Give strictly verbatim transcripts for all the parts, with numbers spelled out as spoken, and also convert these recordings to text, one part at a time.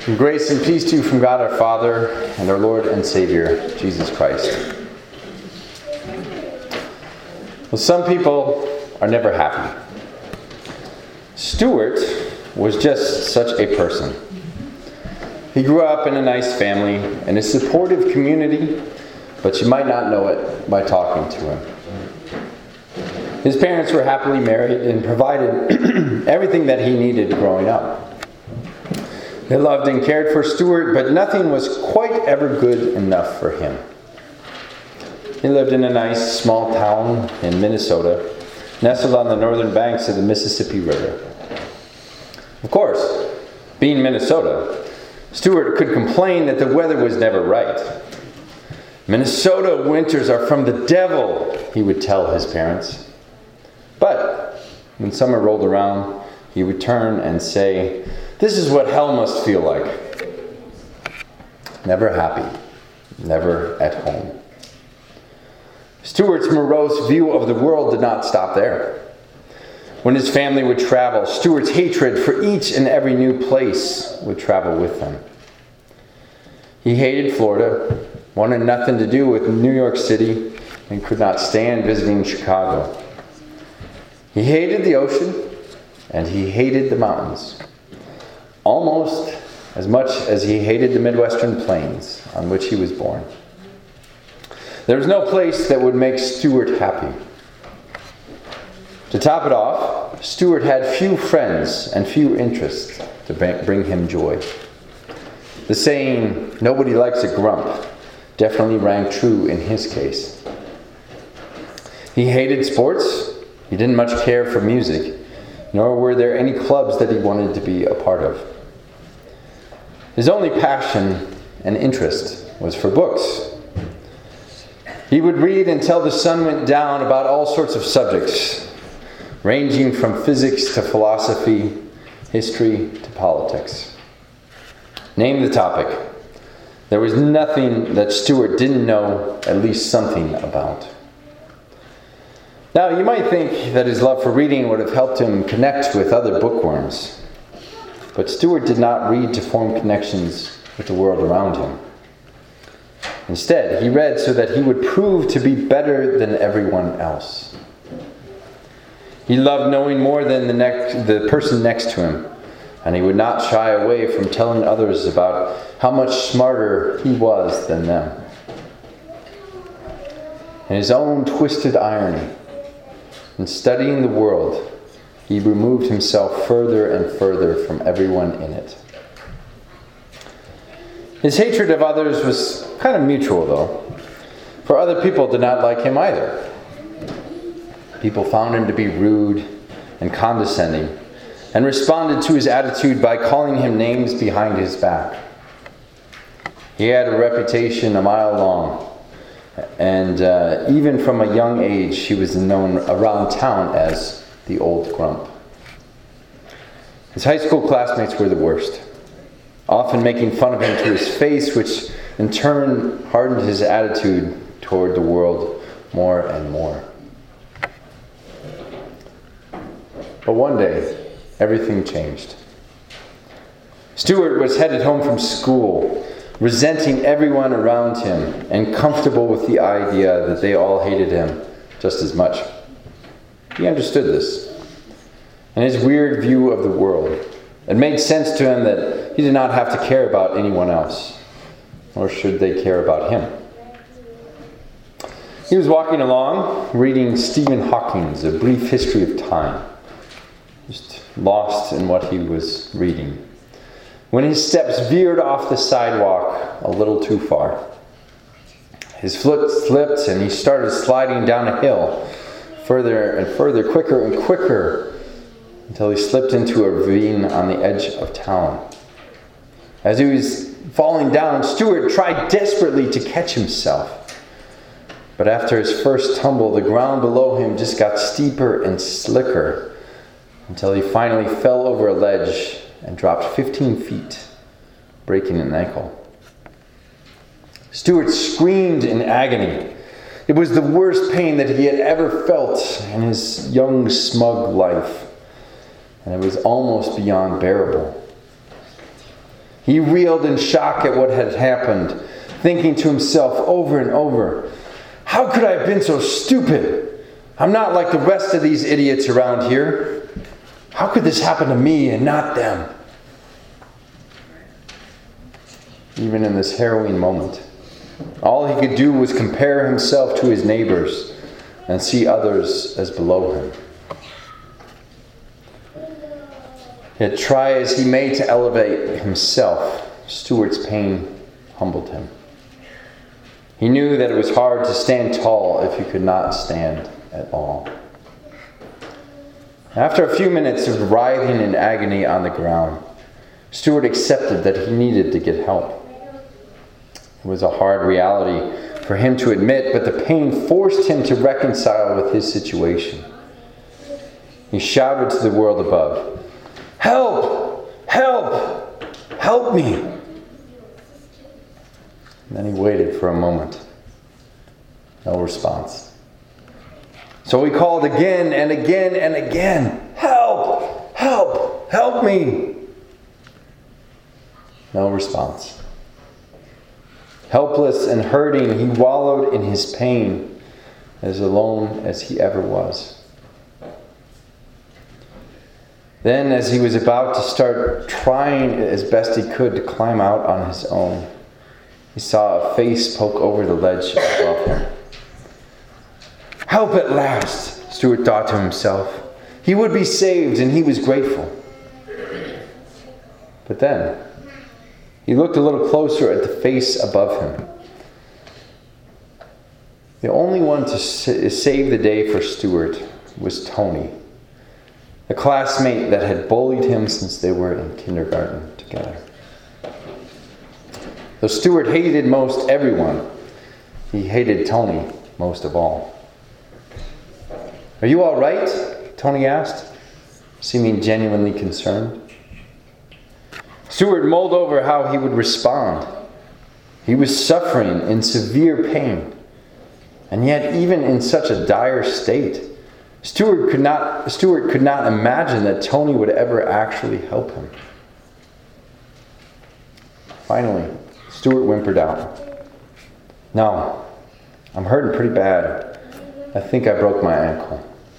And grace and peace to you from God our Father and our Lord and Savior, Jesus Christ. Well, some people are never happy. Stuart was just such a person. He grew up in a nice family and a supportive community, but you might not know it by talking to him. His parents were happily married and provided everything that he needed growing up. They loved and cared for Stuart, but nothing was quite ever good enough for him. He lived in a nice small town in Minnesota, nestled on the northern banks of the Mississippi River. Of course, being Minnesota, Stuart could complain that the weather was never right. Minnesota winters are from the devil, he would tell his parents. But when summer rolled around, he would turn and say, "This is what hell must feel like." Never happy, never at home. Stuart's morose view of the world did not stop there. When his family would travel, Stuart's hatred for each and every new place would travel with them. He hated Florida, wanted nothing to do with New York City, and could not stand visiting Chicago. He hated the ocean, and he hated the mountains, almost as much as he hated the Midwestern plains on which he was born. There was no place that would make Stuart happy. To top it off, Stuart had few friends and few interests to bring him joy. The saying, "Nobody likes a grump," definitely rang true in his case. He hated sports. He didn't much care for music, nor were there any clubs that he wanted to be a part of. His only passion and interest was for books. He would read until the sun went down about all sorts of subjects, ranging from physics to philosophy, history to politics. Name the topic. There was nothing that Stuart didn't know at least something about. Now, you might think that his love for reading would have helped him connect with other bookworms. But Stuart did not read to form connections with the world around him. Instead, he read so that he would prove to be better than everyone else. He loved knowing more than the, next, the person next to him, and he would not shy away from telling others about how much smarter he was than them. In his own twisted irony, in studying the world, he removed himself further and further from everyone in it. His hatred of others was kind of mutual, though, for other people did not like him either. People found him to be rude and condescending, and responded to his attitude by calling him names behind his back. He had a reputation a mile long, and uh, even from a young age, he was known around town as the Old Grump. His high school classmates were the worst, often making fun of him to his face, which in turn hardened his attitude toward the world more and more. But one day, everything changed. Stuart was headed home from school, resenting everyone around him and comfortable with the idea that they all hated him just as much. He understood this, and his weird view of the world. It made sense to him that he did not have to care about anyone else, nor should they care about him. He was walking along, reading Stephen Hawking's A Brief History of Time, just lost in what he was reading, when his steps veered off the sidewalk a little too far. His foot slipped and he started sliding down a hill, further and further, quicker and quicker, until he slipped into a ravine on the edge of town. As he was falling down, Stuart tried desperately to catch himself. But after his first tumble, the ground below him just got steeper and slicker, until he finally fell over a ledge and dropped fifteen feet, breaking an ankle. Stuart screamed in agony. It was the worst pain that he had ever felt in his young, smug life, and it was almost beyond bearable. He reeled in shock at what had happened, thinking to himself over and over, "How could I have been so stupid? I'm not like the rest of these idiots around here. How could this happen to me and not them?" Even in this harrowing moment, all he could do was compare himself to his neighbors and see others as below him. Yet try as he may to elevate himself, Stuart's pain humbled him. He knew that it was hard to stand tall if you could not stand at all. After a few minutes of writhing in agony on the ground, Stuart accepted that he needed to get help. It was a hard reality for him to admit, but the pain forced him to reconcile with his situation. He shouted to the world above, "Help! Help! Help me!" And then he waited for a moment. No response. So he called again and again and again, "Help! Help! Help me!" No response. Helpless and hurting, he wallowed in his pain, as alone as he ever was. Then, as he was about to start trying as best he could to climb out on his own, he saw a face poke over the ledge above him. Help at last, Stuart thought to himself. He would be saved, and he was grateful. But then, he looked a little closer at the face above him. The only one to save the day for Stuart was Tony, a classmate that had bullied him since they were in kindergarten together. Though Stuart hated most everyone, he hated Tony most of all. "Are you all right?" Tony asked, seeming genuinely concerned. Stuart mulled over how he would respond. He was suffering in severe pain, and yet even in such a dire state, Stuart could not, Stuart could not imagine that Tony would ever actually help him. Finally, Stuart whimpered out, "No, I'm hurting pretty bad. I think I broke my ankle."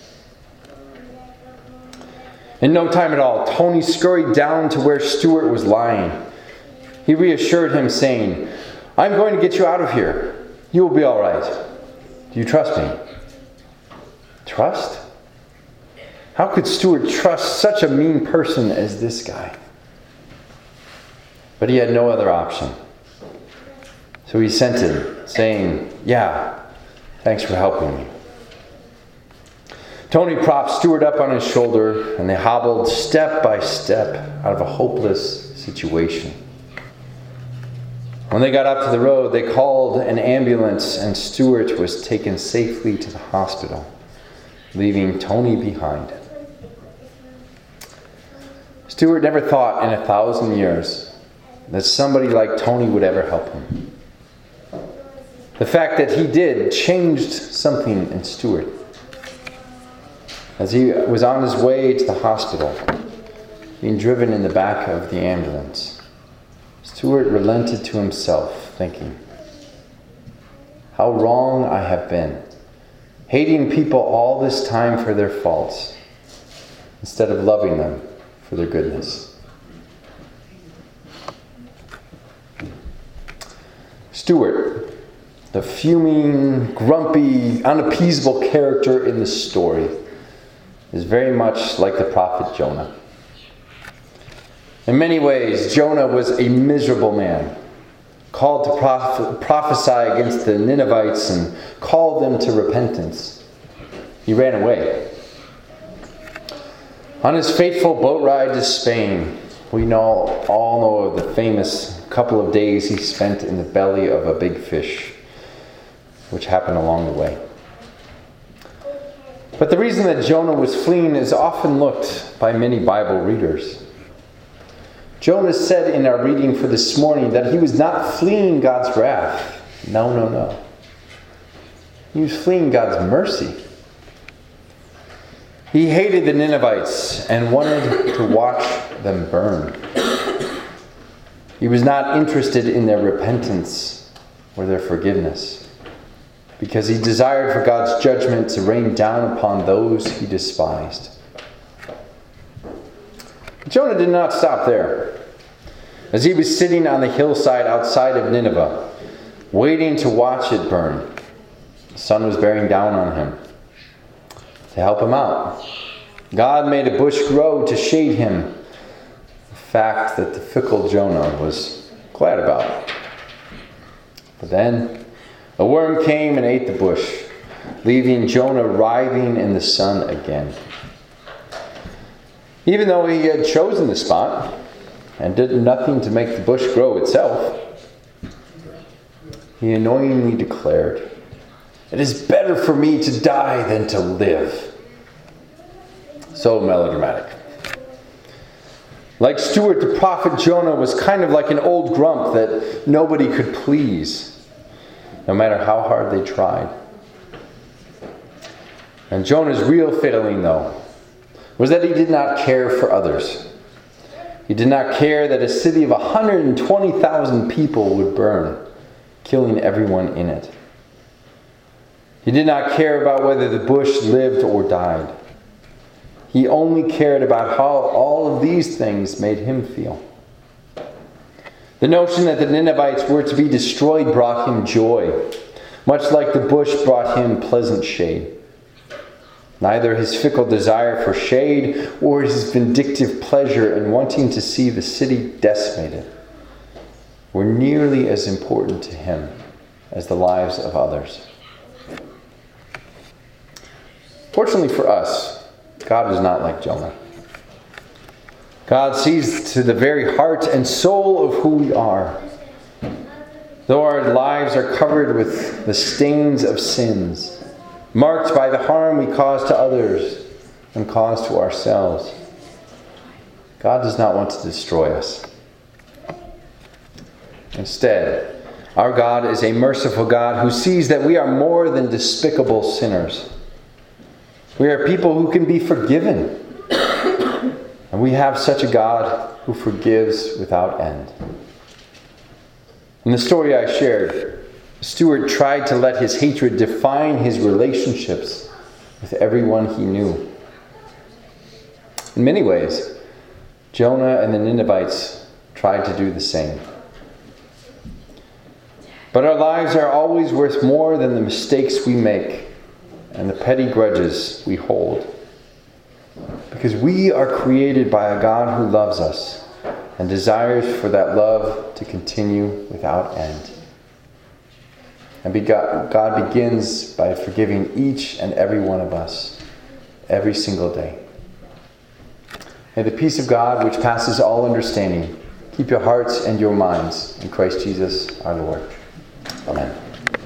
In no time at all, Tony scurried down to where Stuart was lying. He reassured him, saying, "I'm going to get you out of here. You will be all right. Do you trust me?" Trust? How could Stuart trust such a mean person as this guy? But he had no other option. So he assented, saying, "Yeah, thanks for helping me." Tony propped Stuart up on his shoulder, and they hobbled step by step out of a hopeless situation. When they got up to the road, they called an ambulance, and Stuart was taken safely to the hospital, leaving Tony behind. Stuart never thought in a thousand years that somebody like Tony would ever help him. The fact that he did changed something in Stuart. As he was on his way to the hospital, being driven in the back of the ambulance, Stuart relented to himself, thinking, "How wrong I have been, hating people all this time for their faults, instead of loving them for their goodness." Stuart, the fuming, grumpy, unappeasable character in the story, is very much like the prophet Jonah. In many ways, Jonah was a miserable man, called to proph- prophesy against the Ninevites and called them to repentance. He ran away. On his fateful boat ride to Spain, we know, all know of the famous couple of days he spent in the belly of a big fish, which happened along the way. But the reason that Jonah was fleeing is often looked by many Bible readers. Jonah said in our reading for this morning that he was not fleeing God's wrath. No, no, no. He was fleeing God's mercy. He hated the Ninevites and wanted to watch them burn. He was not interested in their repentance or their forgiveness, because he desired for God's judgment to rain down upon those he despised. Jonah did not stop there. As he was sitting on the hillside outside of Nineveh, waiting to watch it burn, the sun was bearing down on him. To help him out, God made a bush grow to shade him, a fact that the fickle Jonah was glad about. But then a worm came and ate the bush, leaving Jonah writhing in the sun again. Even though he had chosen the spot and did nothing to make the bush grow itself, he annoyingly declared, "It is better for me to die than to live." So melodramatic. Like Stuart, the prophet Jonah was kind of like an old grump that nobody could please, no matter how hard they tried. And Jonah's real failing, though, was that he did not care for others. He did not care that a city of one hundred twenty thousand people would burn, killing everyone in it. He did not care about whether the bush lived or died. He only cared about how all of these things made him feel. The notion that the Ninevites were to be destroyed brought him joy, much like the bush brought him pleasant shade. Neither his fickle desire for shade or his vindictive pleasure in wanting to see the city decimated were nearly as important to him as the lives of others. Fortunately for us, God is not like Jonah. God sees to the very heart and soul of who we are. Though our lives are covered with the stains of sins, marked by the harm we cause to others and cause to ourselves, God does not want to destroy us. Instead, our God is a merciful God who sees that we are more than despicable sinners. We are people who can be forgiven. And we have such a God who forgives without end. In the story I shared, Stuart tried to let his hatred define his relationships with everyone he knew. In many ways, Jonah and the Ninevites tried to do the same. But our lives are always worth more than the mistakes we make and the petty grudges we hold. Because we are created by a God who loves us and desires for that love to continue without end. And God begins by forgiving each and every one of us every single day. May the peace of God, which passes all understanding, keep your hearts and your minds in Christ Jesus our Lord. Amen.